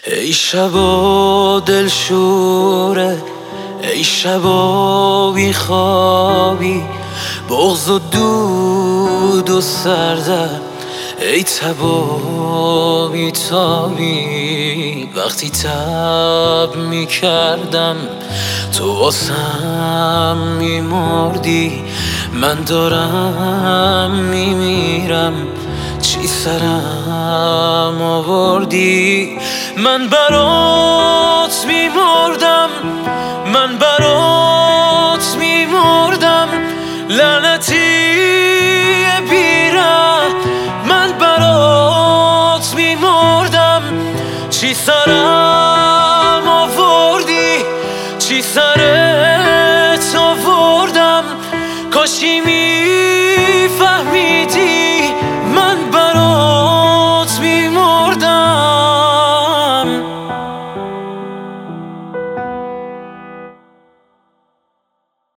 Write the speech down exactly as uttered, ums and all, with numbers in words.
ای شبا دلشوره، ای شبا بی خوابی، بغض و دود و سردم، ای تبا بی تابی. وقتی تب می کردم تو واسم می مردی، من دارم می میرم چی سرم آوردی. من برات می مردم، من برات